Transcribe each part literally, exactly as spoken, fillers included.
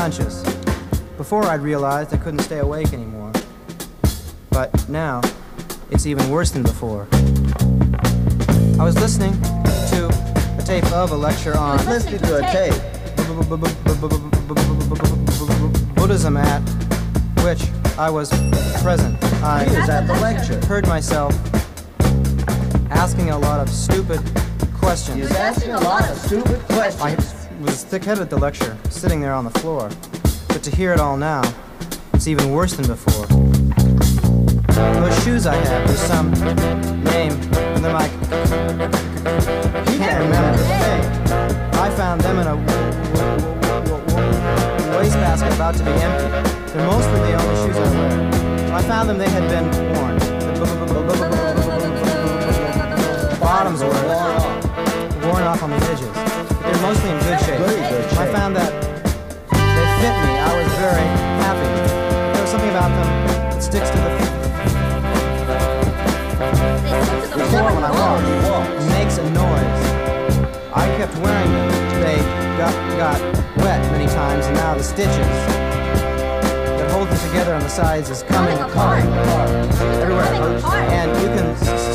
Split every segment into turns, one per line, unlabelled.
unconscious. Before I'd realized I couldn't stay awake anymore. But now, it's even worse than before. I was listening to a tape of a lecture on...
Listening to a tape.
Buddhism at which I was present. I
He was at the lecture.
heard myself asking a lot of stupid questions.
He was asking a lot of stupid
I
questions.
was thick-headed at the lecture, sitting there on the floor. But to hear it all now, it's even worse than before. Those shoes I had, there's some name, and they're like...
He can't remember the name.
I found them in a wastebasket about to be empty. They're mostly the only shoes I wear. When I found them, they had been worn. The bottoms were worn off, worn off on the edges. But they're mostly in good shape.
Very good shape.
I found that they fit me. I was very happy. There was something about them that sticks to the floor when I walk. It makes a noise. I kept wearing them. They got, got wet many times, and now the stitches that hold them together on the sides is coming apart. Everywhere. And you can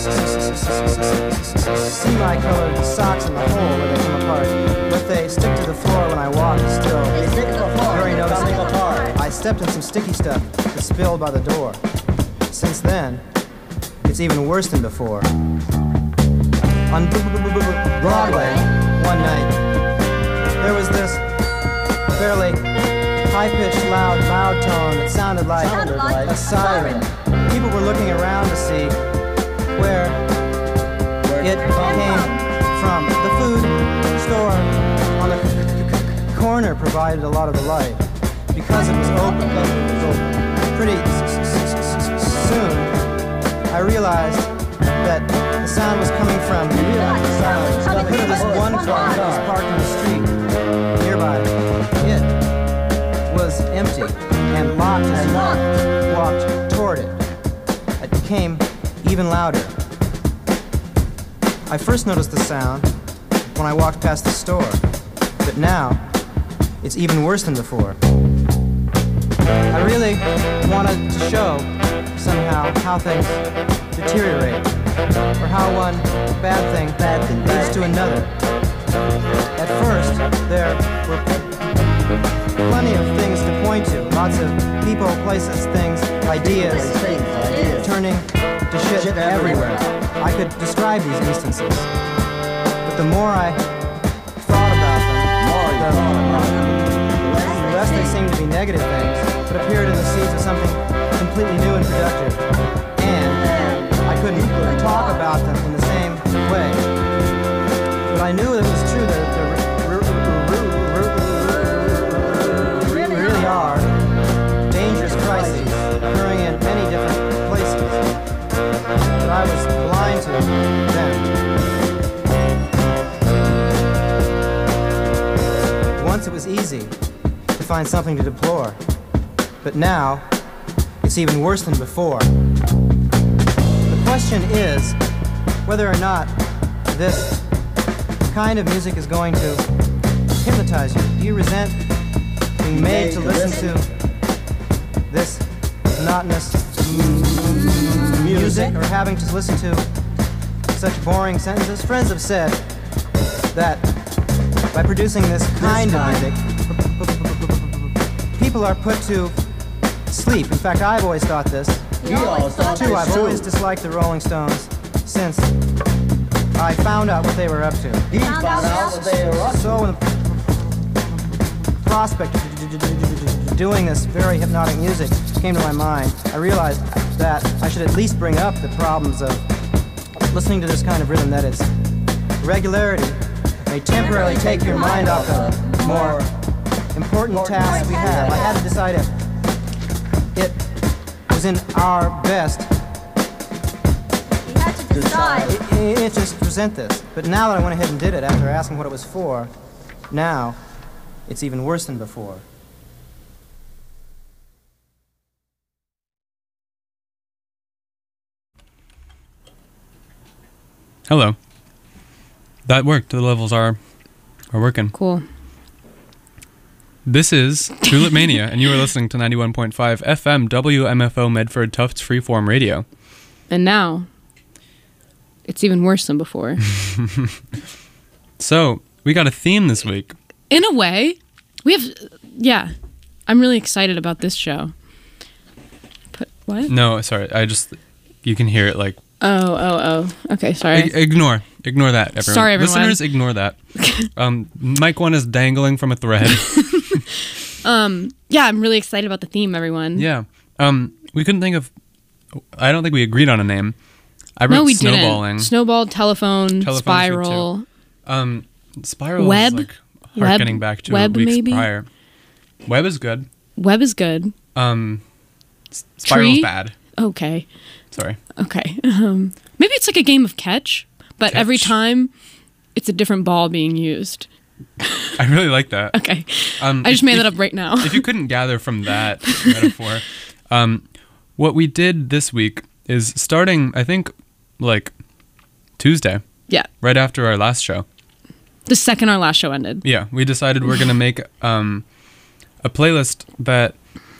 see my colored socks in the hole where they come apart. But they stick to the floor when I walk still.
They stick to the floor.
Very noticeable.
apart.
I stepped in some sticky stuff that spilled by the door. Since then, it's even worse than before. On Broadway, one night, there was this fairly high-pitched, loud, loud tone that sounded like,
Sounded like
a siren. People were looking around to see where,
Where
it came from. The food store on the c- c- corner provided a lot of the light because it was open. Pretty s- s- s- soon, I realized that the sound was coming from
The sound was coming
this
from
one car that was parked on the street nearby. It was empty and locked as I walked toward it. It became even louder. I first noticed the sound when I walked past the store, but now it's even worse than before. I really wanted to show somehow how things deteriorate, or how one bad thing, bad thing leads to another. At first, there were plenty of things to point to, lots of people, places, things, ideas,
Things, ideas.
turning to shit,
Shit
everywhere.
everywhere.
I could describe these instances, but the more I thought about them,
More you
the,
thought about
the less they seemed to be negative things, but appeared in the seeds of something completely new and productive. And I couldn't talk about them in the same way. But I knew it was true that there really are dangerous crises occurring in many different places. But I was blind to them. Once it was easy to find something to deplore, but now it's even worse than before. The question is whether or not this kind of music is going to hypnotize you. Do you resent being made to listen to this monotonous music, or having to listen to such boring sentences? Friends have said that by producing this kind of music, people are put to sleep. In fact, I've always thought this.
We always thought
Too, I've
this
always
too.
disliked the Rolling Stones since I found out what they were up to.
He found out what they were up to.
So, when the prospect of doing this very hypnotic music came to my mind, I realized that I should at least bring up the problems of listening to this kind of rhythm, that is, regularity may temporarily take your mind off the more important tasks we have. I had to decide if it was in our best
You had to decide.
i- i- just present this. But now that I went ahead and did it after asking what it was for, now it's even worse than before.
Hello. That worked. The levels are are working.
Cool.
This is Tulip Mania, and you are listening to ninety-one point five F M W M F O Medford Tufts Freeform Radio.
And now, it's even worse than before.
So, we got a theme this week.
In a way, we have, yeah, I'm really excited about this show. But, what?
No, sorry, I just, you can hear it like...
Oh, oh, oh. Okay, sorry.
I- ignore. Ignore that, everyone.
Sorry, everyone.
Listeners, ignore that. um, mic one is dangling from a thread.
um, yeah, I'm really excited about the theme, everyone.
Yeah. Um, we couldn't think of... I don't think we agreed on a name. I wrote
No, we
snowballing.
didn't. Snowball, telephone,
Telephone's
spiral.
good Um, spiral
Web?
is like harkening
Web?
back to
Web,
weeks
maybe?
prior. Web is good.
Web is good.
Um, s- spiral's
Tree?
bad.
Okay.
Sorry.
Okay. Um, maybe it's like a game of catch, but
Catch.
every time it's a different ball being used.
I really like that.
Okay.
Um,
I just
if-
made that
if-
up right now.
If you couldn't gather from that metaphor, um, what we did this week is starting, I think, like Tuesday,
Yeah.
right after our last show.
The second our last show ended.
Yeah, we decided we're gonna make um, a playlist that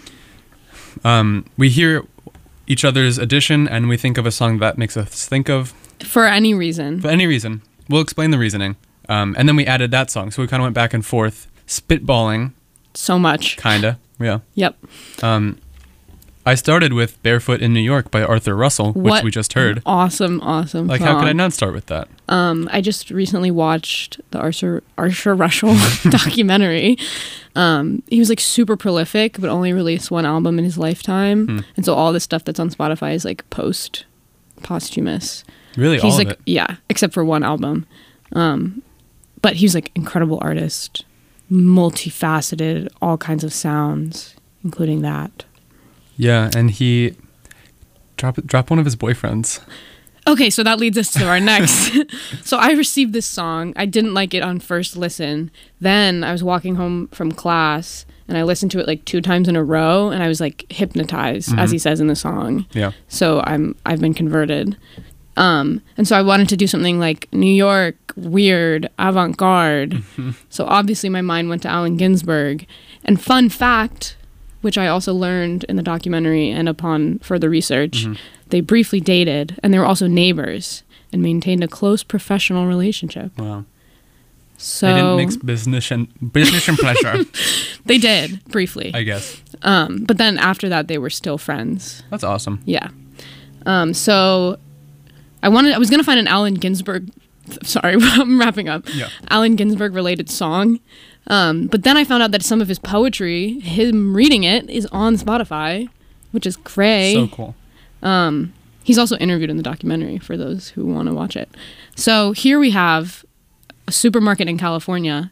um, we hear each other's edition, and we think of a song that makes us think of
For any reason.
for any reason. We'll explain the reasoning, um, and then we added that song. So we kind of went back and forth, spitballing,
So much.
kinda. Yeah.
Yep.
Um, I started with "Barefoot in New York" by Arthur Russell, which
What
we just heard.
an awesome, awesome
Like,
song.
how could I not start with that?
Um, I just recently watched the Arthur Arthur Russell documentary. Um, he was like super prolific, but only released one album in his lifetime,
Hmm.
and so all the stuff that's on Spotify is like post posthumous.
Really,
He's
all
like,
of it.
yeah, except for one album. Um, but he's like incredible artist, multifaceted, all kinds of sounds, including that.
Yeah, and he drop drop one of his boyfriends.
Okay, so that leads us to our next. So I received this song. I didn't like it on first listen. Then I was walking home from class and I listened to it like two times in a row and I was like hypnotized,
Mhm.
as he says in the song.
Yeah.
So I'm I've been converted. Um, and so I wanted to do something like New York, weird, avant-garde. So obviously my mind went to Allen Ginsberg. And fun fact, which I also learned in the documentary and upon further research,
Mhm.
they briefly dated and they were also neighbors and maintained a close professional relationship.
Wow.
So
They didn't mix business and business and pleasure,
they did briefly.
I guess.
Um, but then after that they were still friends.
That's awesome.
Yeah. Um, so I wanted I was gonna find an Allen Ginsberg sorry, I'm wrapping up.
Yeah.
Allen Ginsberg related song. Um, but then I found out that some of his poetry, him reading it, is on Spotify, which is cray.
So cool.
Um, he's also interviewed in the documentary for those who want to watch it. So here we have A Supermarket in California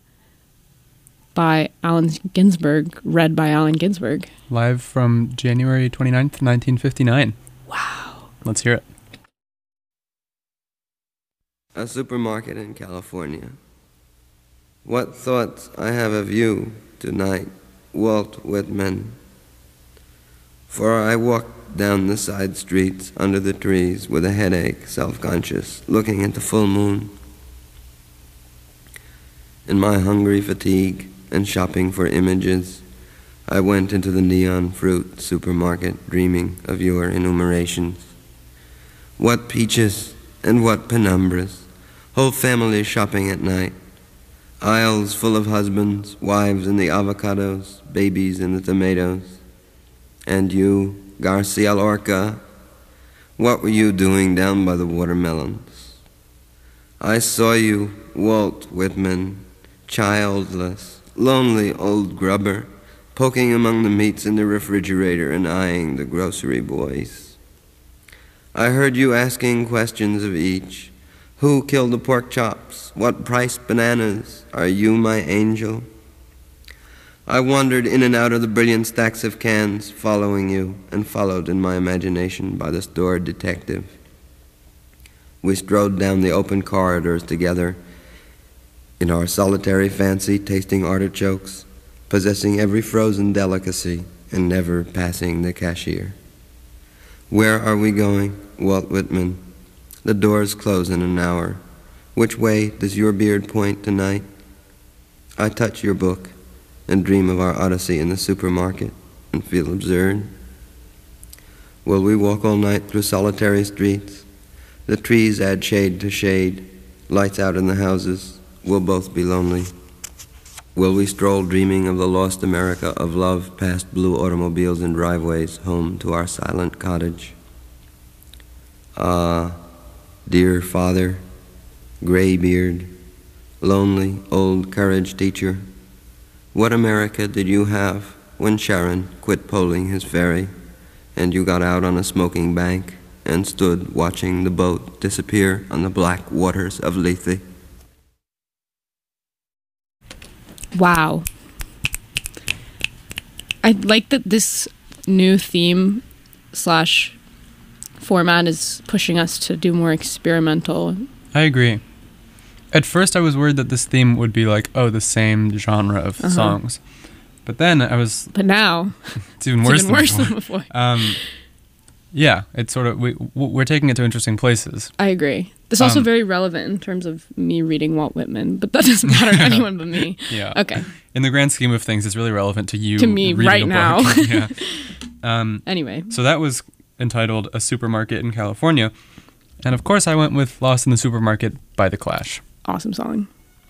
by Allen Ginsberg, read by Allen Ginsberg.
Live from January twenty-ninth, nineteen fifty-nine.
Wow.
Let's hear it.
A supermarket in California. What thoughts I have of you tonight, Walt Whitman. For I walked down the side streets under the trees with a headache, self-conscious, looking at the full moon. In my hungry fatigue and shopping for images, I went into the neon fruit supermarket dreaming of your enumerations. What peaches and what penumbras, whole families shopping at night. Aisles full of husbands, wives in the avocados, babies in the tomatoes. And you, Garcia Lorca, what were you doing down by the watermelons? I saw you, Walt Whitman, childless, lonely old grubber, poking among the meats in the refrigerator and eyeing the grocery boys. I heard you asking questions of each. Who killed the pork chops? What price bananas? Are you my angel? I wandered in and out of the brilliant stacks of cans, following you, and followed in my imagination by the store detective. We strode down the open corridors together, in our solitary fancy, tasting artichokes, possessing every frozen delicacy, and never passing the cashier. Where are we going, Walt Whitman? The doors close in an hour. Which way does your beard point tonight? I touch your book and dream of our odyssey in the supermarket and feel absurd? Will we walk all night through solitary streets? The trees add shade to shade, lights out in the houses. We'll both be lonely. Will we stroll dreaming of the lost America of love past blue automobiles and driveways home to our silent cottage? Ah, dear father, graybeard, lonely old courage teacher, what America did you have when Sharon quit poling his ferry and you got out on a smoking bank and stood watching the boat disappear on the black waters of Lethe?
Wow. I like that this new theme slash format is pushing us to do more experimental.
I agree. At first I was worried that this theme would be like, oh, the same genre of
Uh-huh.
songs. But then I was,
But now,
it's even
it's
worse,
even
than,
worse
before.
than before.
Um, yeah, it's sort of, we, we're taking it to interesting places.
I agree. This is also
Um,
very relevant in terms of me reading Walt Whitman, but that doesn't matter to anyone but me.
Yeah.
Okay.
In the grand scheme of things, it's really relevant to you.
To me
reading
right
a
now.
book. Yeah. Um,
Anyway.
so that was entitled A Supermarket in California. And of course I went with Lost in the Supermarket by The Clash.
Awesome song.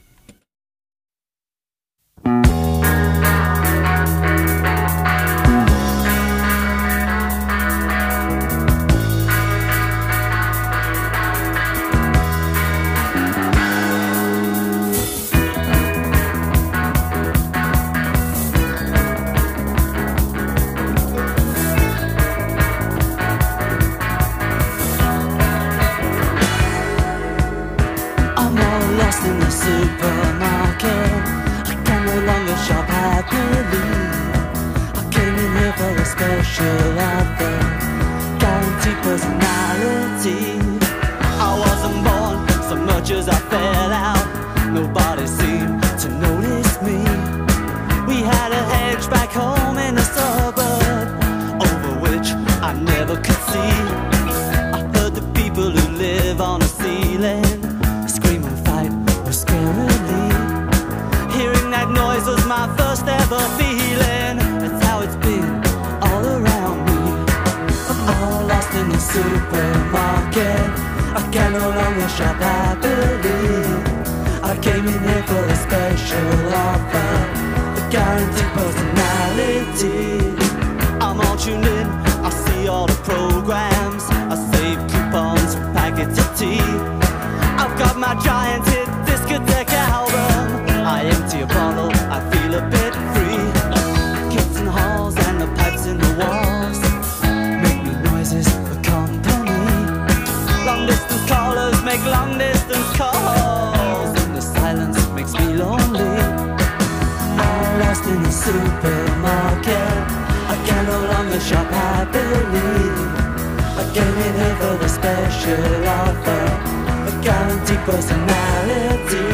I'm all lost in the supermarket. I can no longer shop happily. I came in here for a special offer, guaranteed personality. I wasn't born so much as I fell out. Nobody seemed to notice me. We had a hedge back home in the suburb, over which I never could see. I heard the people who live on a ceiling scream and fight scarily. Hearing that noise was my first ever feeling. That's how it's been all around me. I'm all lost in the supermarket. I can no longer shop happily. I came in here for a special offer, a guaranteed personality. I'm all tuned in, I see all the programs, I save coupons for packets of tea. I've got my giant hit discotheque album. I empty a bottle, I feel a bit free. Kids in the halls and the pipes in the walls make me noises for company. Long distance callers make long distance calls, and the silence makes me lonely. I'm lost in the supermarket. I can no longer shop happily. I came in here for the special offer, guaranteed personality.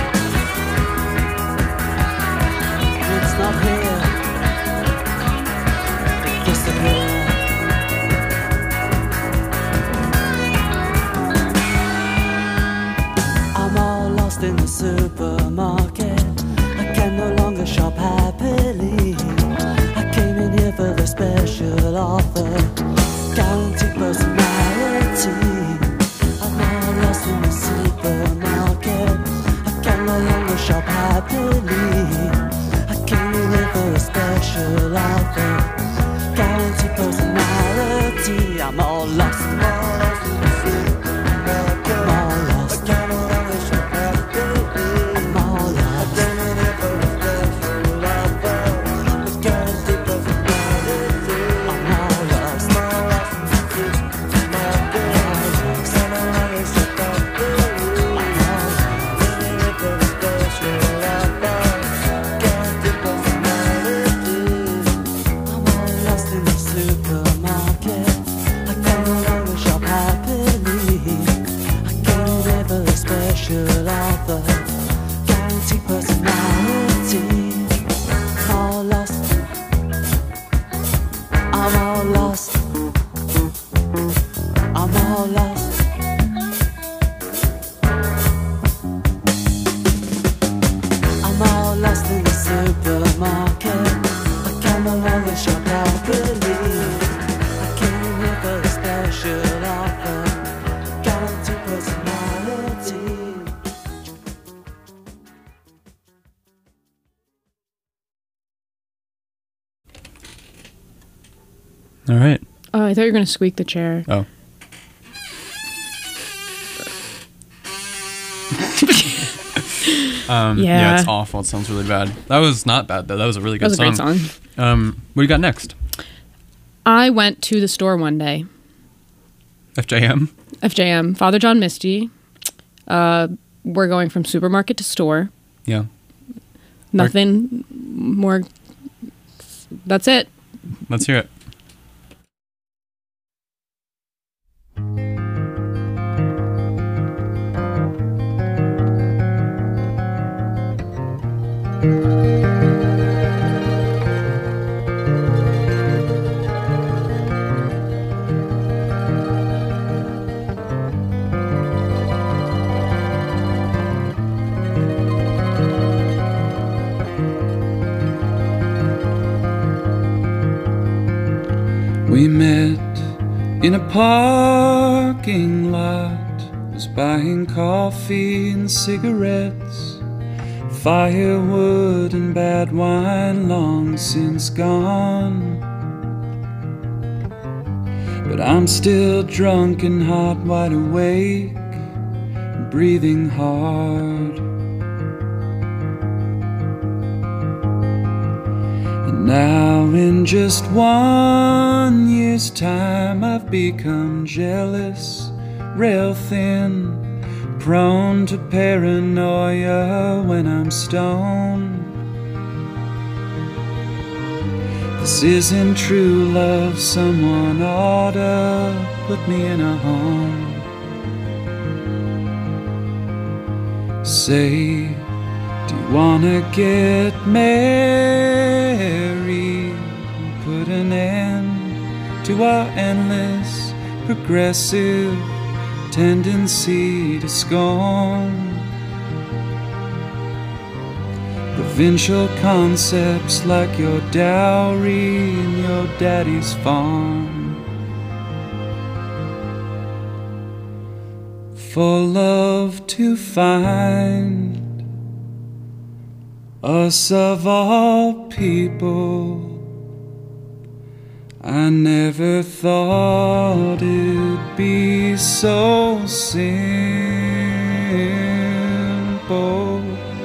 It's not here. It disappeared. I'm all lost in the supermarket. I can no longer shop happily. I came in here for the special offer, guaranteed personality. I'm all lost in the supermarket. I can no longer shop happily. I came in here for a special offer, guaranteed personality. I'm all lost. I'm all lost in the supermarket. I'm all lost. I can no longer shop happily. I'm all lost. I came in here for a special offer, guaranteed personality. I'm all lost. I'm all lost in the supermarket. Shop
All right.
Oh, I thought you were going to squeak the chair.
Oh. um, yeah.
Yeah.
it's awful. It sounds really bad. That was not bad, though. That was a really
That
good
was a
song.
great song.
Um, what do you got next?
I went to the store one day.
F J M?
F J M, Father John Misty. Uh, we're going from supermarket to store.
Yeah.
Nothing more. That's it.
Let's hear it.
We met in a parking lot, was buying coffee and cigarettes, firewood and bad wine long since gone. But I'm still drunk and hot, wide awake, breathing hard. Now in just one year's time I've become jealous, rail thin, prone to paranoia when I'm stoned. This isn't true love, someone oughta put me in a home. Say, do you wanna get married? Put an end to our endless, progressive tendency to scorn provincial concepts like your dowry and your daddy's farm. For love to find us of all people, I never thought it'd be so simple.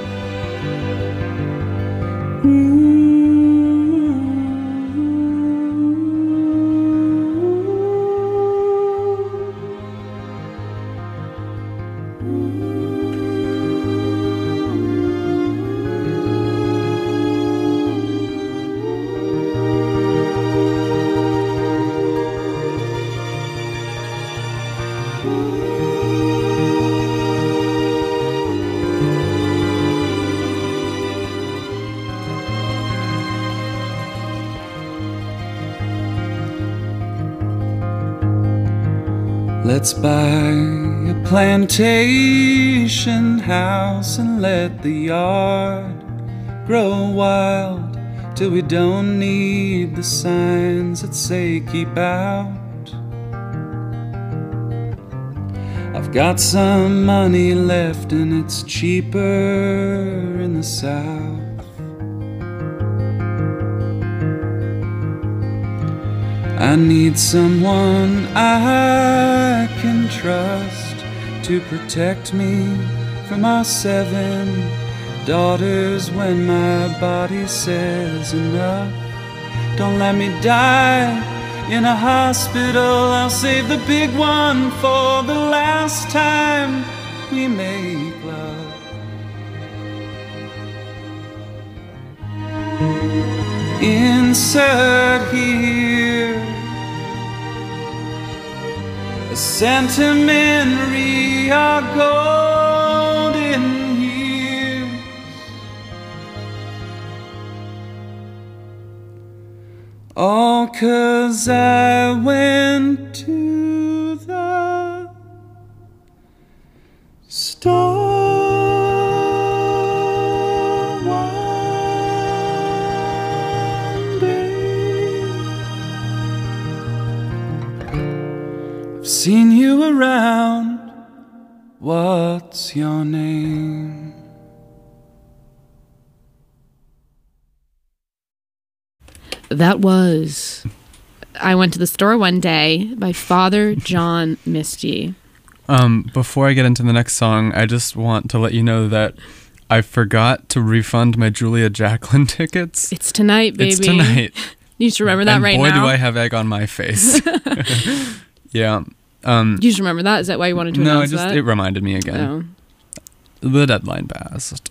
Let's buy a plantation house and let the yard grow wild till we don't need the signs that say keep out. I've got some money left and it's cheaper in the South. I need someone I can trust to protect me from our seven daughters when my body says enough. Don't let me die in a hospital. I'll save the big one for the last time we make love. Insert here a sentimentary, our golden years. All 'cause I went to the store one day. I've seen you around. What's your name?
That was I Went to the Store One Day by Father John Misty.
Um, before I get into the next song, I just want to let you know that I forgot to refund my Julia Jacqueline tickets.
It's tonight, baby.
It's tonight.
You should remember that
and
right
boy,
now.
do I have egg on my face. Yeah. Um,
you just remember that? Is that why you wanted to
no,
announce
it just
that?
it reminded me again.
Oh.
The deadline passed.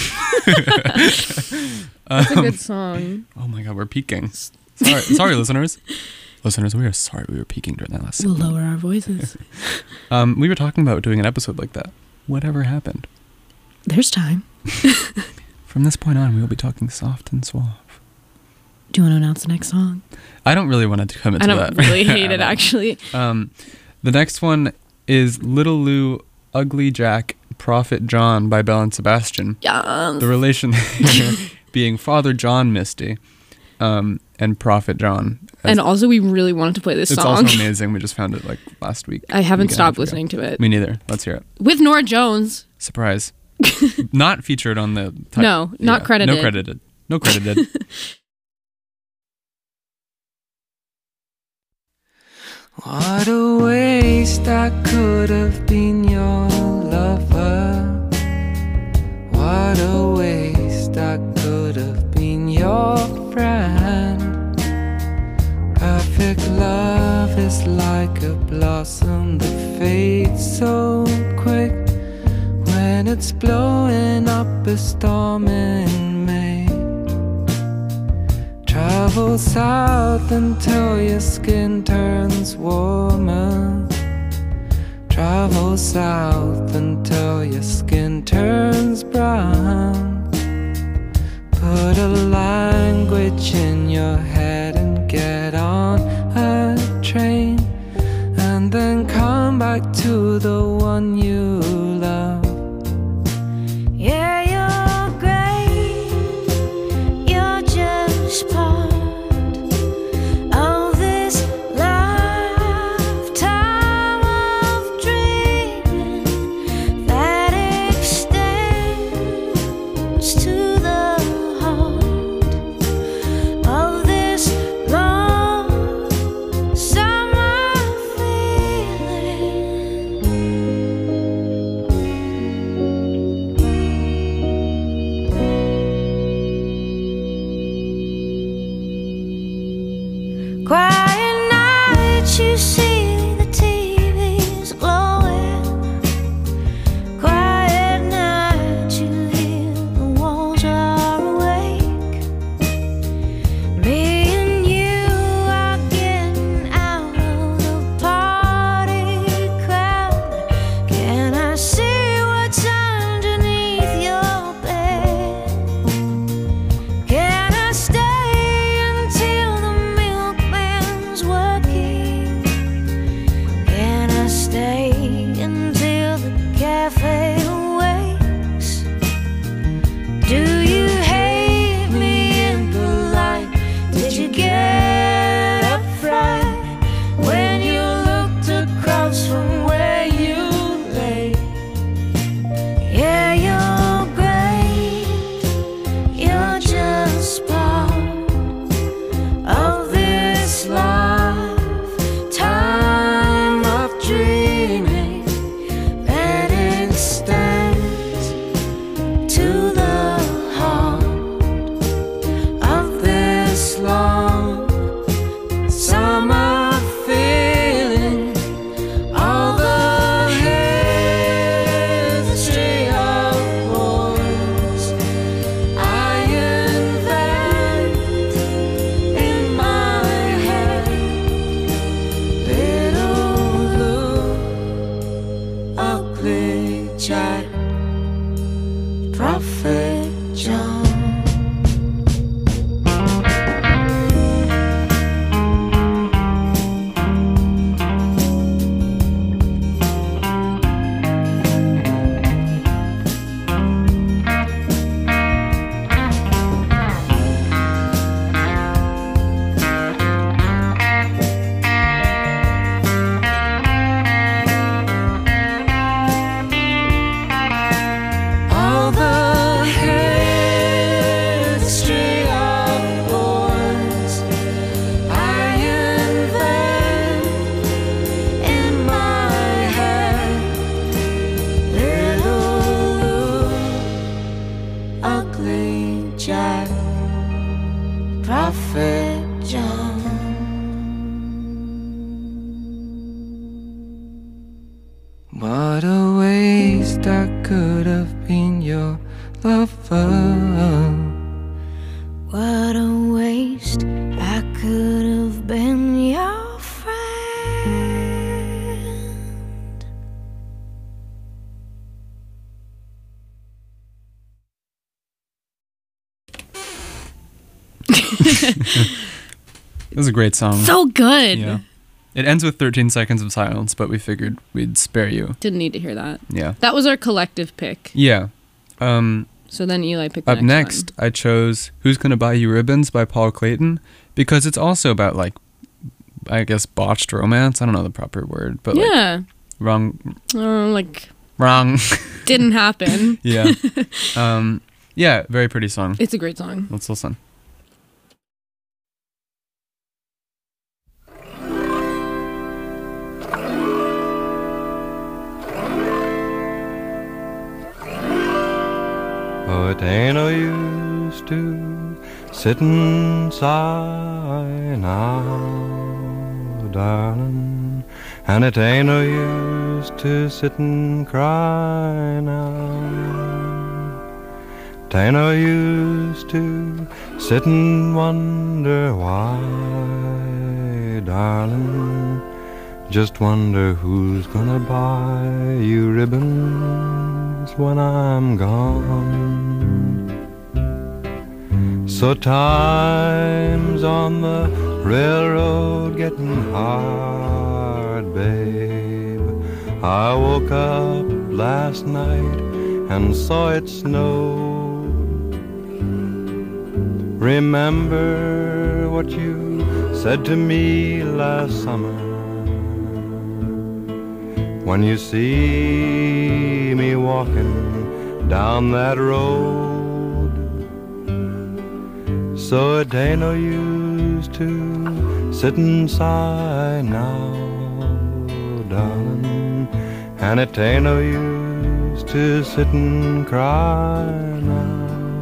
That's a good song.
Oh my god, we're peaking. Sorry, sorry, listeners. Listeners, we are sorry we were peaking during that last
We'll
segment.
lower our voices.
um, we were talking about doing an episode like that. Whatever happened?
There's time.
From this point on, we will be talking soft and suave.
Do you want to announce the next song?
I don't really want to come into
I
that.
don't really hate it, actually.
Um, the next one is Little Lou, Ugly Jack, Prophet John by Belle and Sebastian.
Yes.
The relation being Father John Misty um, and Prophet John. As
And also, we really wanted to play this
it's
song.
also amazing. We just found it like last week.
I haven't
Week and a
stopped
half ago.
listening to it.
Me neither. Let's hear it.
With Nora Jones.
Surprise. Not featured on the... Type.
No, not credited.
No credited. No credited.
What a waste I could have been your lover. What a waste I could have been your friend. Perfect love is like a blossom that fades so quick when it's blowing up a storm in May. Travel south until your skin turns warmer. Travel south until your skin turns brown. Put a language in your head and get on a train, and then come back to the one you love.
Yeah, you're great. You're just part of this lifetime of dreaming that extends to the heart of this long summer feeling. Quiet nights, you see the T V's glowing. Quiet nights, you hear the walls are awake. Me and you are getting out of the party crowd. Can I see what's underneath your bed? Can I stay until the milkman's working? Can I stay until the cafe awakes? Do you hate me in the light? Did you get a fright when you looked across from where you lay? Yeah, you're great. You're just part of this lifetime of dreaming that extends to the heart of this long summer feeling. All the history of wars I invent in my head. Little Lou, Ugly Jack, Prophet John. All the your lover.
What a waste, I could have been your friend.
It was a great song.
So good.
Yeah. It ends with thirteen seconds of silence, but we figured we'd spare you.
Didn't need to hear that.
Yeah.
That was our collective pick.
Yeah. Um,
So then Eli picked the
up
next,
next, I chose Who's Gonna Buy You Ribbons by Paul Clayton because it's also about, like, I guess, botched romance. I don't know the proper word, but,
one.
like,
Yeah.
wrong.
Uh, like,
Wrong.
didn't happen.
Yeah. Um, yeah, very pretty song.
It's a great song.
Let's listen.
Oh, it ain't no use to sit and sigh now, darling. And it ain't no use to sit and cry now. It ain't no use to sit and wonder why, darling. Just wonder who's gonna buy you ribbons when I'm gone. So time's on the railroad getting hard, babe. I woke up last night and saw it snow. Remember what you said to me last summer. When you see me walking down that road, so it ain't no use to sit and sigh now, darling. And it ain't no use to sit and cry now.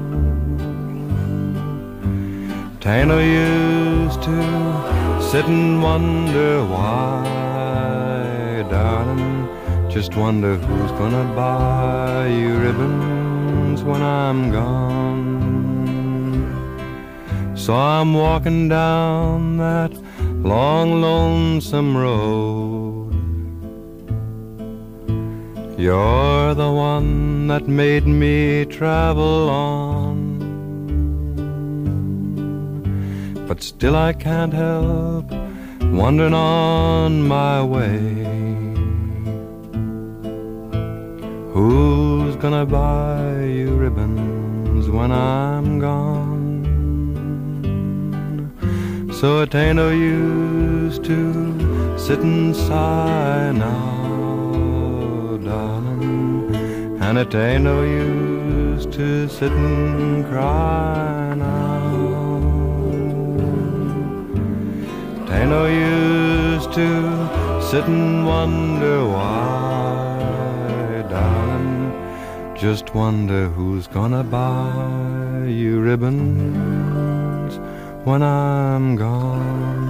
It ain't no use to sit and wonder why, darling. Just wonder who's gonna buy you ribbons when I'm gone. So I'm walking down that long, lonesome road. You're the one that made me travel on, but still I can't help wandering on my way. Who's gonna buy you ribbons when I'm gone? So it ain't no use to sit and sigh now, darling. And it ain't no use to sit and cry now. It ain't no use to sit and wonder why, darling. Just wonder who's gonna buy you ribbons when I'm gone.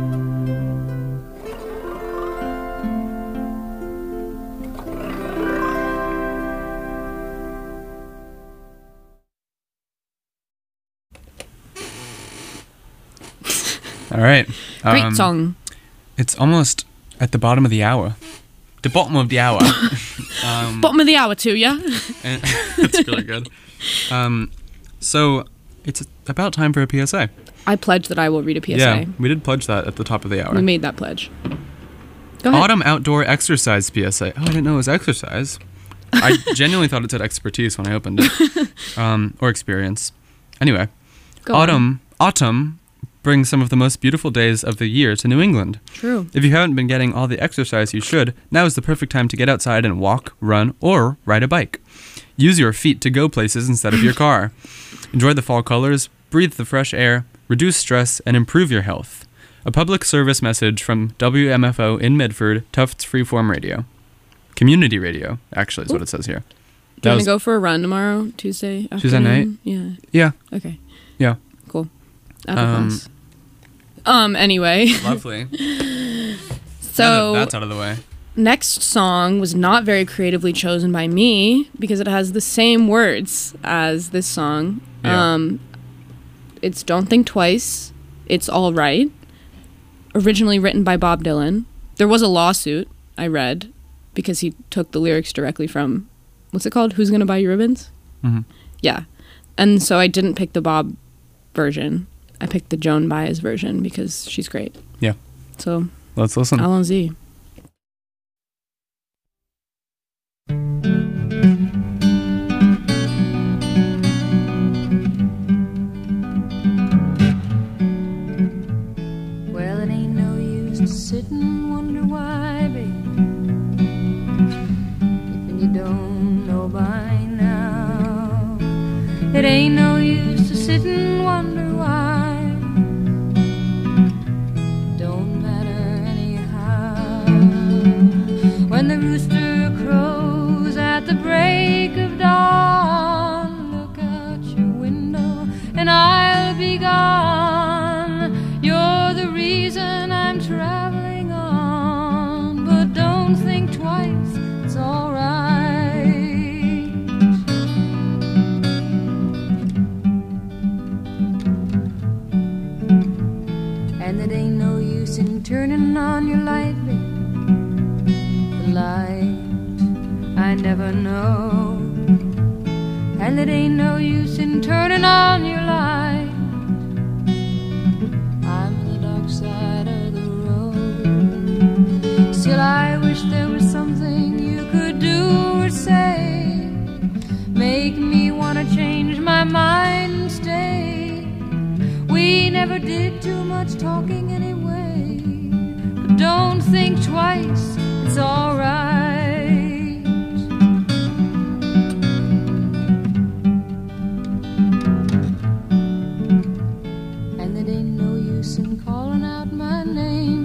All right.
Great
Um,
song.
It's almost at the bottom of the hour. The bottom of the hour. um,
Bottom of the hour too, yeah?
and it's really good. Um, so it's about time for a P S A.
I pledge that I will read a P S A.
Yeah, we did pledge that at the top of the hour.
We made that pledge. Go ahead.
Autumn outdoor exercise P S A. Oh, I didn't know it was exercise. I genuinely thought it said expertise when I opened it. Um, or experience. Anyway.
Go
autumn, autumn brings some of the most beautiful days of the year to New England.
True.
If you haven't been getting all the exercise you should, now is the perfect time to get outside and walk, run, or ride a bike. Use your feet to go places instead of your car. Enjoy the fall colors, breathe the fresh air, reduce stress, and improve your health. A public service message from W M F O in Medford, Tufts Freeform Radio. Community radio, actually, is
Ooh.
what it says here.
Do you
That
want to
was-
go for a run tomorrow, Tuesday afternoon?
Tuesday night?
Yeah.
Yeah.
Okay.
Yeah.
Cool. After
Um,
class. Um, anyway.
Lovely.
So
Now that that's out of the way.
next song was not very creatively chosen by me because it has the same words as this song.
Yeah.
Um, it's Don't Think Twice. It's All Right. Originally written by Bob Dylan. There was a lawsuit, I read, because he took the lyrics directly from, what's it called? Who's Gonna Buy You Ribbons?
Mhm.
Yeah. And so I didn't pick the Bob version. I picked the Joan Baez version because she's great.
Yeah.
So
Let's listen.
Allons-y.
Well, it ain't no use to sit and wonder why, babe, if you don't know by now. It ain't no use to sit and wonder why. Don't matter anyhow. When the rooster crows at the break of dawn, look out your window and I'll be gone. You're the reason I'm traveling on, but don't think twice, it's alright. And it ain't no use in turning on your light, babe. The light I never know. And it ain't no use in turning on your light. I'm on the dark side of the road. Still I wish there was something you could do or say, make me wanna change my mind and stay. We never did too much talking anyway, but don't think twice, it's alright. And it ain't no use in calling out my name,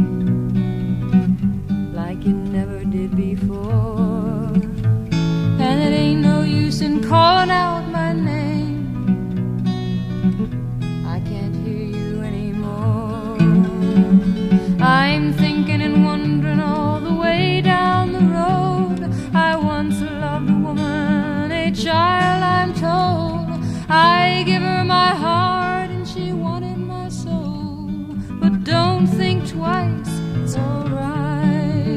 babe, like you never did before. And it ain't no use in calling out my name, I can't hear you anymore. I'm thinking and wondering all the way down the road. I once loved a woman, a child I'm told. I give her my heart and she wanted my soul. But don't think twice, it's alright.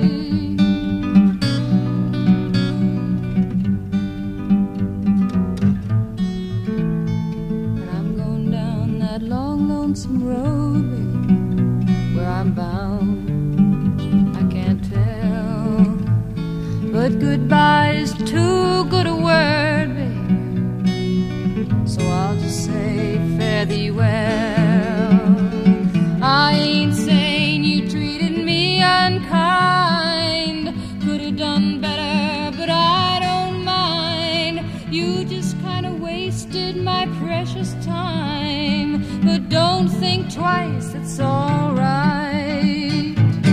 And I'm going down that long lonesome road, babe, where I'm bound, I can't tell. But goodbye is too good a word, babe, so I'll just say fare thee well. I ain't saying you treated me unkind, could have done better, but I don't mind. You just kinda wasted my precious time, but don't think twice, it's alright.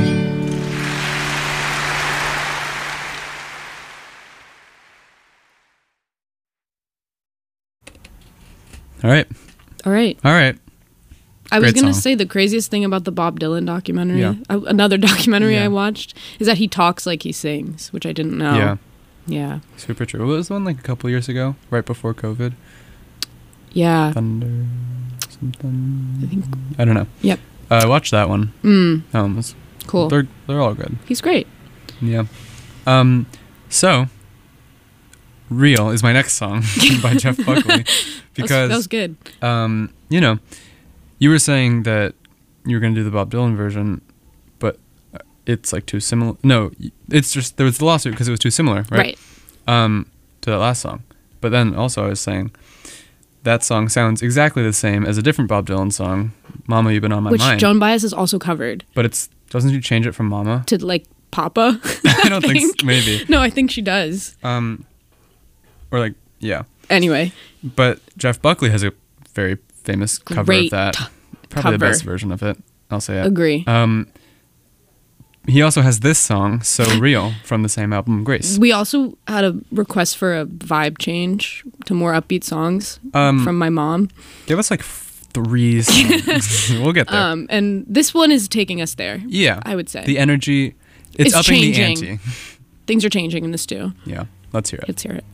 All right.
All right.
All right.
I was
Great
going to
song.
say the craziest thing about the Bob Dylan documentary,
Yeah.
uh, another documentary
Yeah.
I watched, is that he talks like he sings, which I didn't know.
Yeah.
Yeah.
Super true. What was the one like a couple years ago, right before COVID?
Yeah.
Thunder something.
I think.
I don't know.
Yep.
Uh, I watched that one.
Mm.
That one was
Cool.
They're they're all good.
He's great.
Yeah. Um. So. Real is my next song by Jeff Buckley, because
that was good.
Um, you know, you were saying that you were going to do the Bob Dylan version, but it's like too similar. No, it's just there was the lawsuit because it was too similar, right?
Right.
Um, to that last song. But then also I was saying that song sounds exactly the same as a different Bob Dylan song, "Mama, You've Been on My
Which
Mind."
Joan Baez has also covered.
But it's doesn't she change it from "Mama"?
To like Papa.
I don't think, so, maybe.
No, I think she does.
Um, or like yeah.
Anyway.
But Jeff Buckley has a very famous cover
Great
of that.
t-
Probably
cover.
the best version of it. I'll say it.
Agree.
Um, he also has this song, "So Real," from the same album, Grace.
We also had a request for a vibe change to more upbeat songs
Um,
from my mom.
Give us like three songs. We'll get there.
Um, and this one is taking us there.
Yeah.
I would say.
The energy, It's,
It's
upping
changing.
the ante.
Things are changing in the stew.
Yeah, let's hear it.
Let's hear it.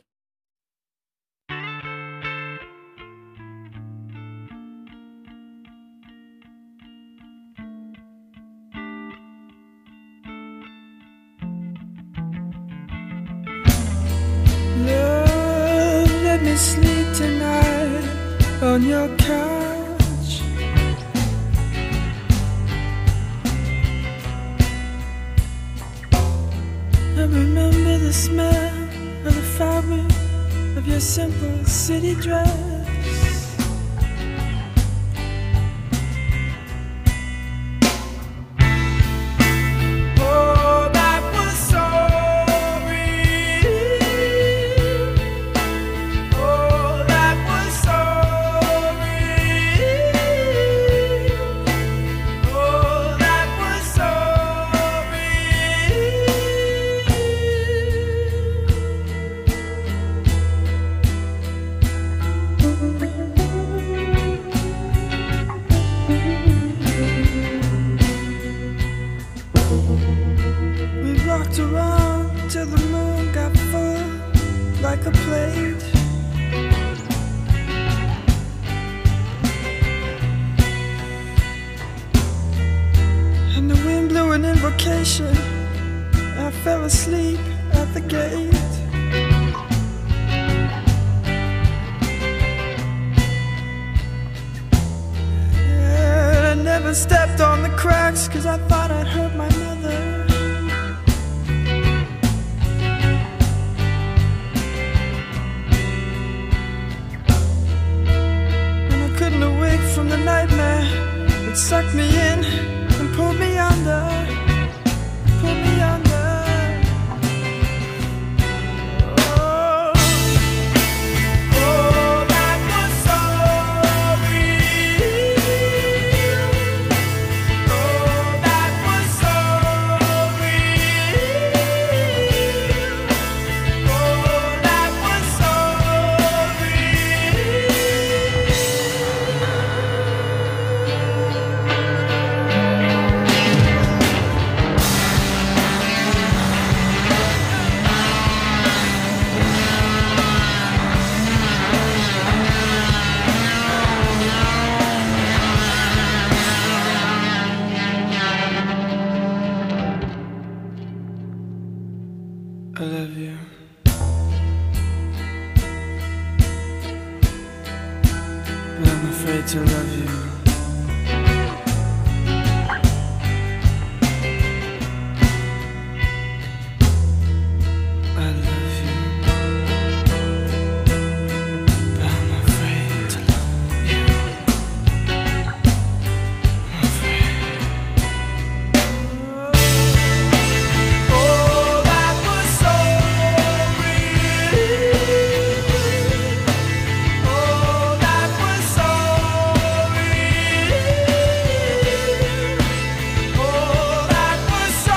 Love, let me sleep tonight on your couch. I remember the smell of the fabric of your simple city dress. Oh, that was so real. Oh, that was so real. Oh, that was so We rocked around till the moon got full like a plate. And the wind blew an invocation. I fell asleep at the gate. And I never stepped on the cracks, cause I thought I'd hurt my mother. And I couldn't awake from the nightmare. It sucked me in and pulled me under. Pulled me under. Oh, oh, that was so real. Oh, that was so real. Oh, that was so I love you. But I'm afraid to love you. I love you. But I'm afraid to love you. I'm afraid. Oh, that was so real. Oh, that was so real. Oh, that was so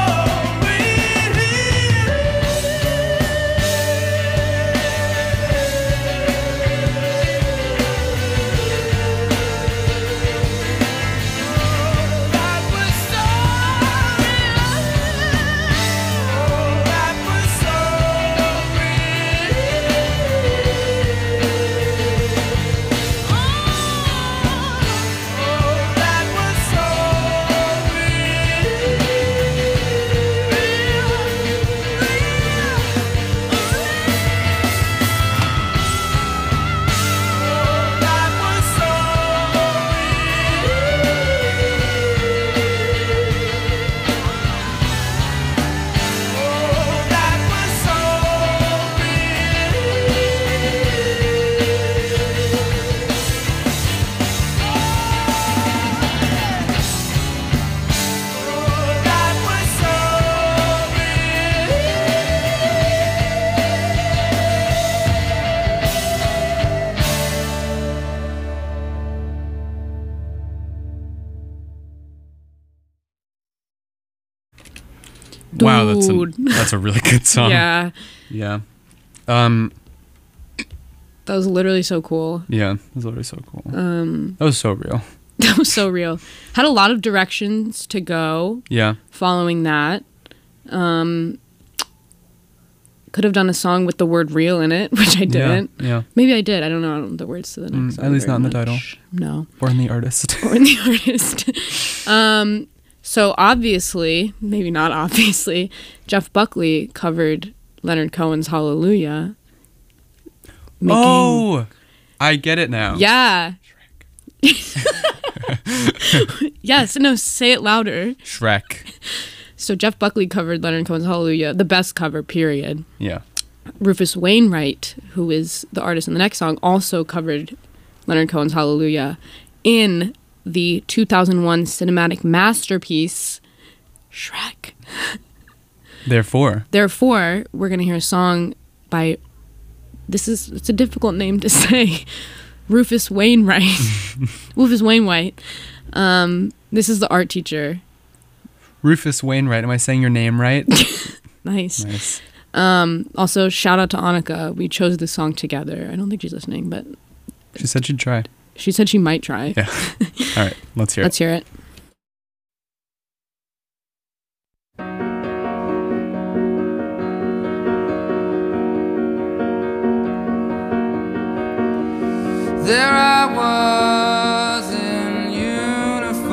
Wow, that's a,
Dude.
that's a really good song.
Yeah.
Yeah. Um,
That was literally so cool.
yeah, that was literally so cool.
Um,
That was so real.
That was so real. Had a lot of directions to go.
Yeah.
Following that. Um, could have done a song with the word real in it, which I didn't.
Yeah. yeah.
Maybe I did. I don't know, I don't know the words to the next
mm,
song.
At least not in the
much.
title.
No.
Or in the artist.
Or in the artist. um, so obviously, maybe not obviously, Jeff Buckley covered Leonard Cohen's Hallelujah.
Making, oh! I get it now.
Yeah. Yes, no, say it louder.
Shrek.
So Jeff Buckley covered Leonard Cohen's Hallelujah, the best cover, period.
Yeah.
Rufus Wainwright, who is the artist in the next song, also covered Leonard Cohen's Hallelujah in the two thousand one cinematic masterpiece, Shrek.
Therefore.
Therefore, we're going to hear a song by, this is, it's a difficult name to say, Rufus Wainwright. Rufus Wainwright. Um, this is the art teacher.
Rufus Wainwright. Am I saying your name right?
Nice.
Nice.
Um, also, shout out to Annika. We chose this song together. I don't think she's listening, but...
She said she'd try.
She said she might try.
Yeah. All right. Let's hear
Let's
it.
hear it.
There I was in uniform,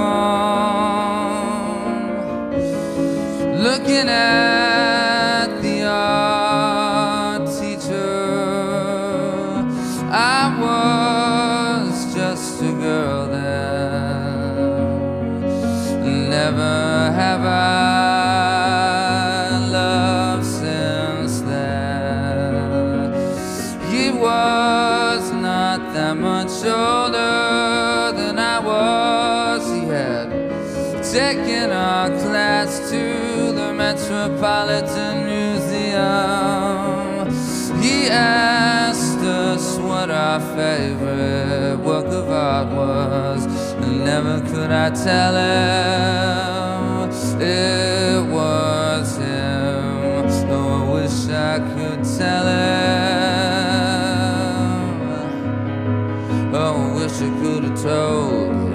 looking at the art teacher. I was just a girl then. Never have I loved since then. He was not that much older than I was. He had taken our class to the Metropolitan Museum. He asked us what our favorite work of art was, and never could I tell him it was him. Oh, I wish I could tell him. Oh, I wish I could have told him.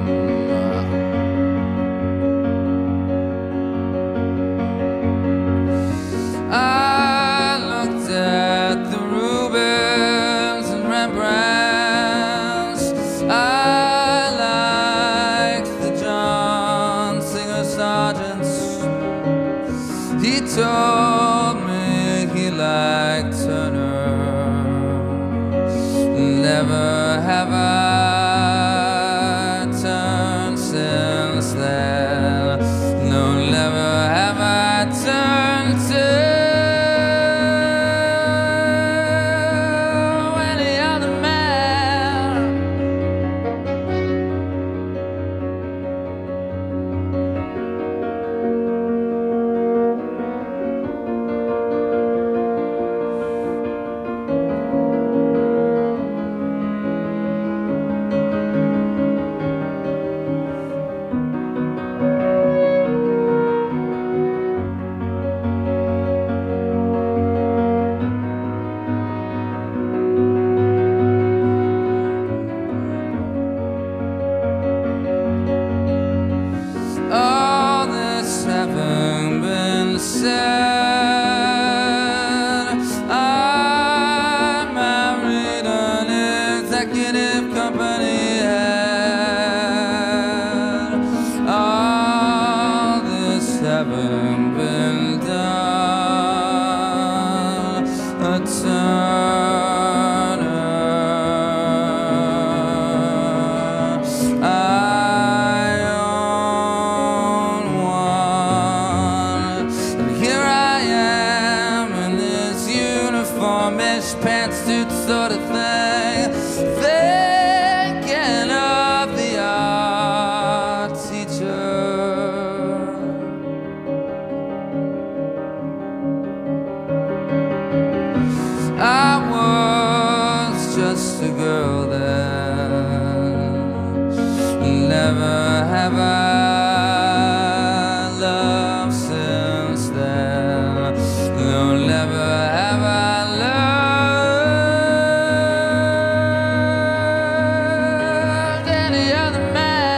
I looked at the Rubens and Rembrandts. I liked the John Singer Sargents. He told me he liked Turner. Never have I turned since then. No, never have I turned to any other man. All this having been said, I married an executive company head. All this having been done, a Turner. I own one. And here I am in this uniformish pantsuit sort of thing, thinking of the art teacher. I was just a girl then. Never have I loved since then. No, never have I loved any other man.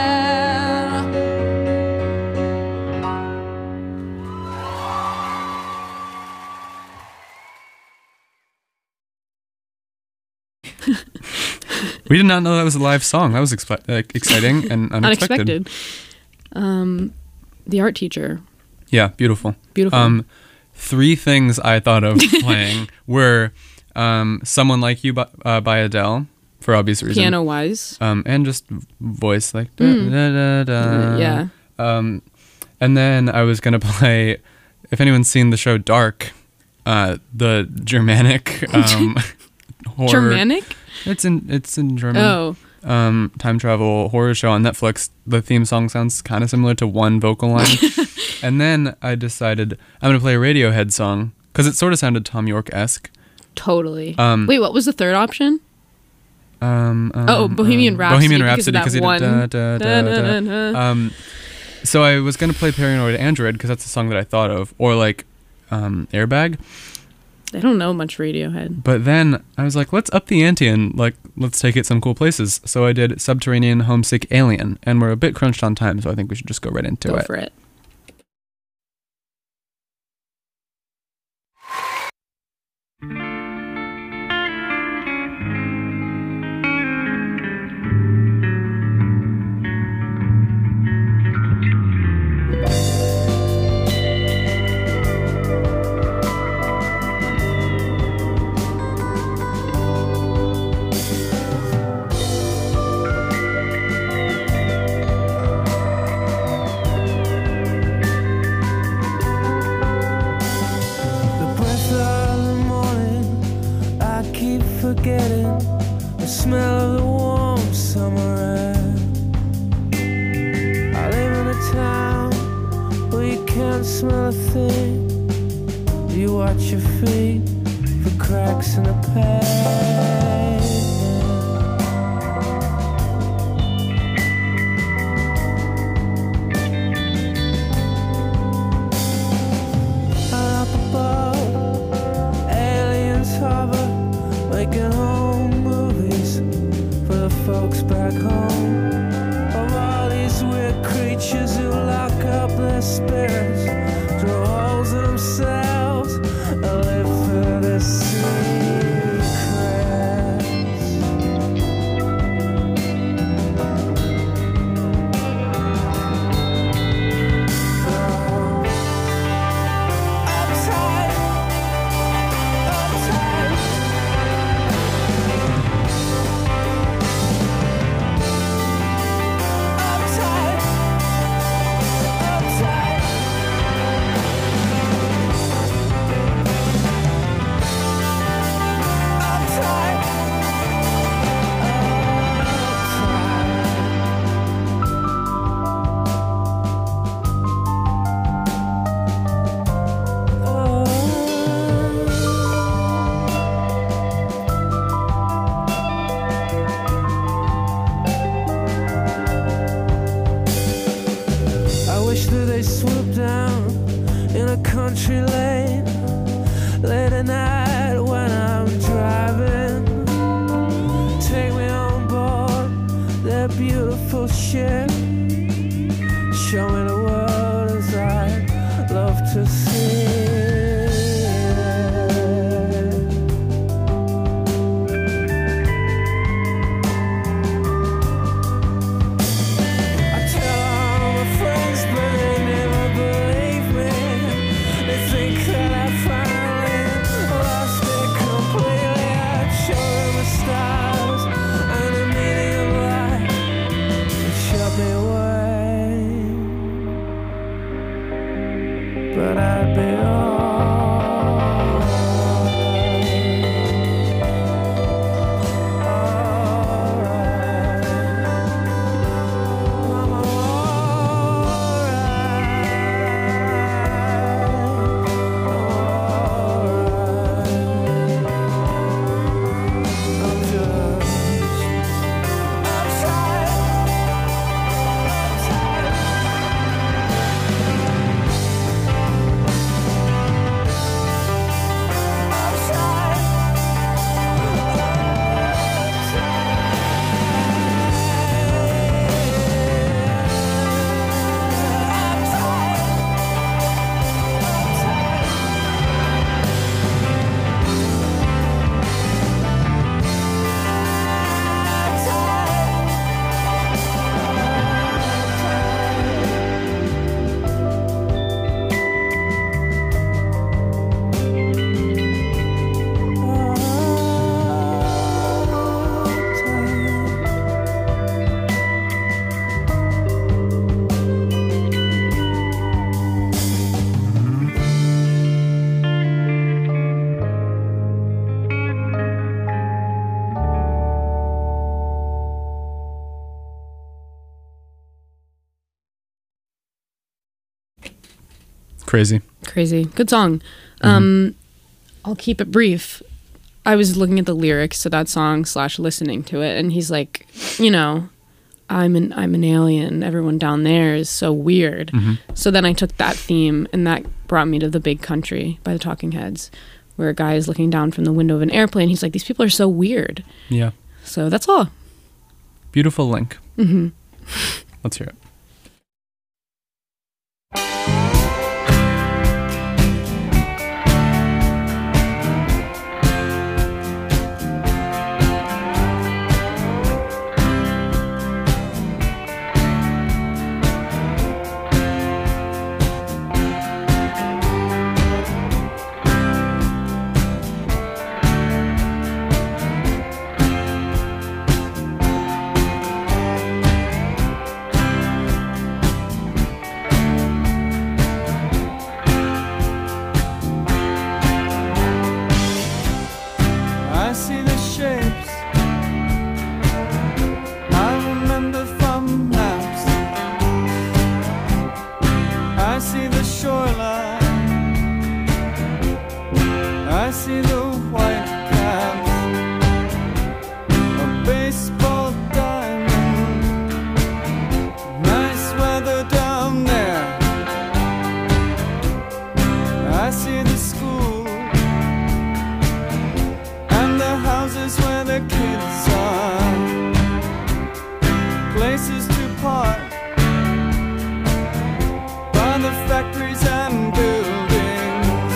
We did not know that was a live song. That was expe- uh, exciting and unexpected.
Unexpected. Um, the art teacher.
Yeah, beautiful.
Beautiful.
Um, three things I thought of playing were um, Someone Like You by, uh, by Adele, for obvious reasons.
Piano-wise.
Um, and just voice, like,
Mm.
da, da, da, da.
Yeah.
Um, and then I was going to play, if anyone's seen the show Dark, uh, the Germanic um, horror.
Germanic?
It's in, it's in German.
Oh.
Um, time travel horror show on Netflix. The theme song sounds kind of similar to one vocal line. And then I decided I'm going to play a Radiohead song because it sort of sounded Tom York-esque.
Totally.
Um,
Wait, what was the third option?
Um, um,
oh, Bohemian
um,
Rhapsody.
Bohemian
because of
Rhapsody
that
because he
one.
did da, da, da,
Da, da,
da.
da, da.
Um, so I was going to play Paranoid Android because that's the song that I thought of, or like um, Airbag.
I don't know much Radiohead.
But then I was like, let's up the ante and like let's take it some cool places. So I did Subterranean Homesick Alien, and we're a bit crunched on time, so I think we should just go right into
Go
it.
for it.
The breath of the morning, I keep forgetting the smell of the warm summer air. I live in a town where you can't smell a thing. You watch your feet for cracks in the pavement. Up above, aliens hover, making home movies for the folks back home. Of all these weird creatures who lock up their spirits, draw holes in themselves, and live for their secrets. Uptight, uptight. Uptight, uptight. Uptight, I wish that they swoop down in a country lane late at night when I'm driving. Take me on board their beautiful ship. Show me the world as I'd love to see it. I tell all my friends, but they never believe me. They think that I finally lost it completely. I'd show them the stars and the meaning of life. They shut me
Crazy.
Crazy. Good song. Mm-hmm. Um, I'll keep it brief. I was looking at the lyrics to that song slash listening to it, and he's like, you know, I'm an I'm an alien. Everyone down there is so weird. Mm-hmm. So then I took that theme, and that brought me to The Big Country by the Talking Heads, where a guy is looking down from the window of an airplane. He's like, these people are so weird.
Yeah.
So that's all.
Beautiful link.
Mm-hmm.
Let's hear it.
I see the shapes I remember from maps. I see the shoreline. I see the white caps, a baseball diamond. Nice weather down there. I see the school and the houses where the kids are, places to park by the factories and buildings,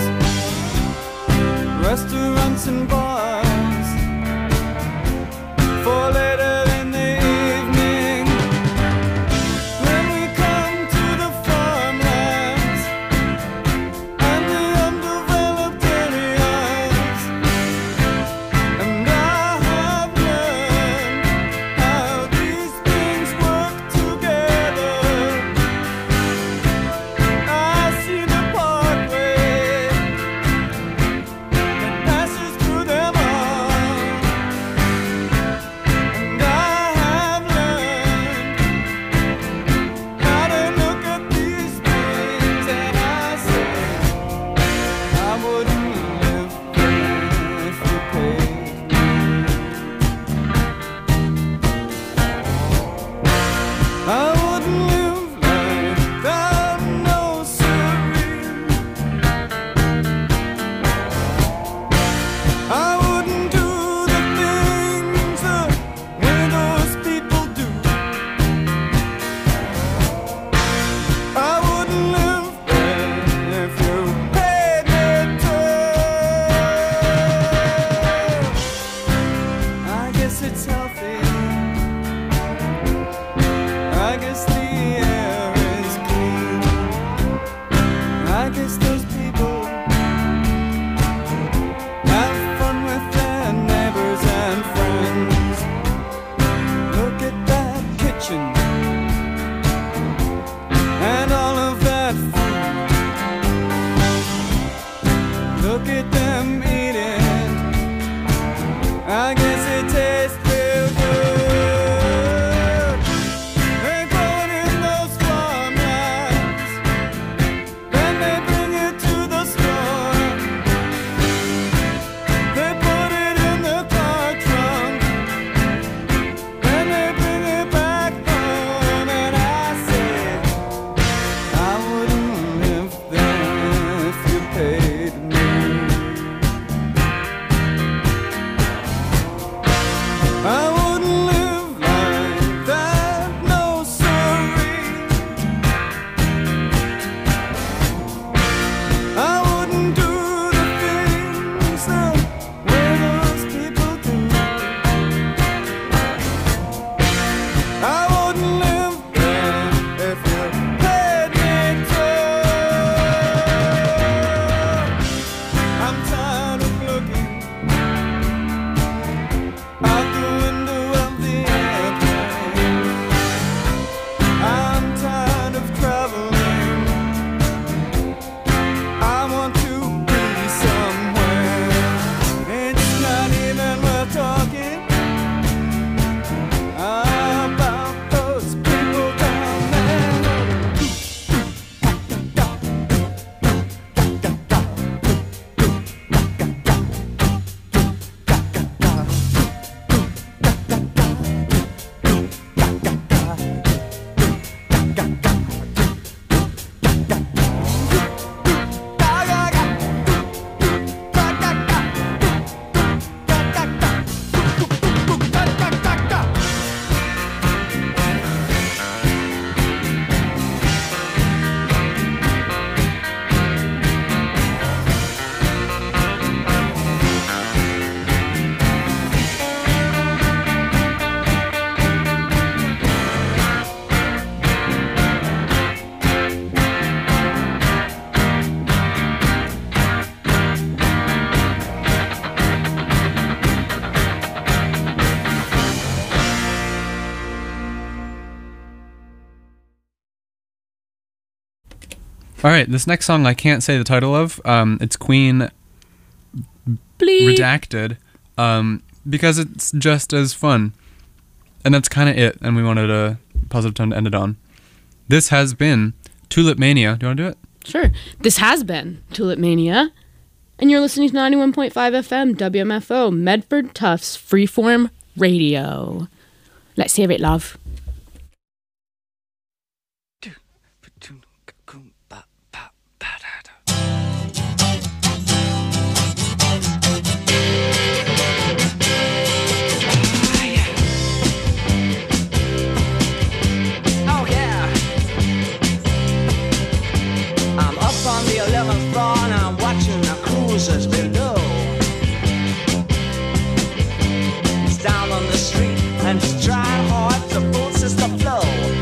restaurants and bars for later in the evening. When we come to the farmlands and the undeveloped areas, and I have learned how these things work together. I see the parkway that passes through them all, and I have learned how to look at these things, and I say I wouldn't live there if you paid. I wouldn't live like that, no siree. I wouldn't do the things the way those people do. I wouldn't live there if you paid me to. I guess it's healthy. I guess the air is clean. I guess those people have fun with their neighbors and friends. Look at that kitchen and all of that food. Look at them eating. I guess it tastes real good. They're going
All right, this next song I can't say the title of. Um, it's Queen
Bleep.
Redacted, um, because it's just as fun. And that's kind of it, and we wanted a positive tone to end it on. This has been Tulip Mania. Do you want to do it?
Sure. This has been Tulip Mania, and you're listening to ninety-one point five F M, W M F O, Medford Tufts Freeform Radio. Let's hear it, love.
Below. It's down on the street and it's trying hard to force us to flow.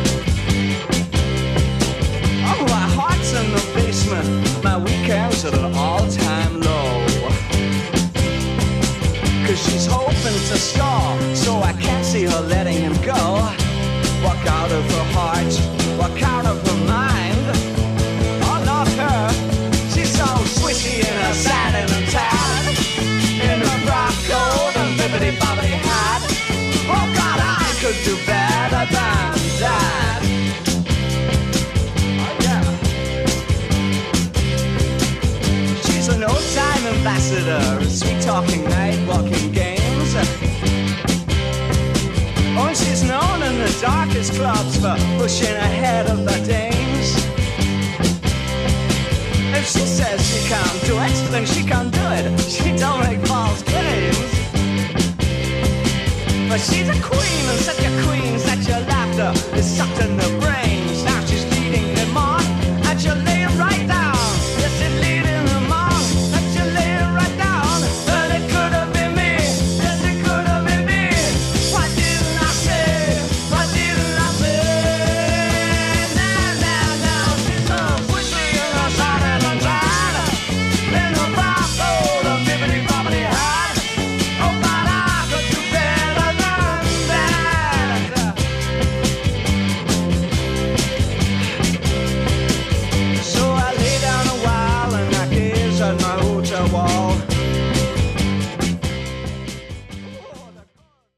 Oh, my heart's in the basement, my weekends at an all-time low. Cause she's hoping to stall, so I can't see her letting him go. Walk out of her heart, walk out of her mind. Oh, not her, she's so swishy in her satin and tan, in her frock coat and bibbity bobbity hat. Oh God, I could do better than that. Oh yeah. She's an old-time ambassador, sweet talking, night walking games. Oh, and she's known in the darkest clubs for pushing ahead of the dames. If she says she can't do it, then she can't do it. She don't make false claims. But she's a queen, and such a queen that your laughter is sucked in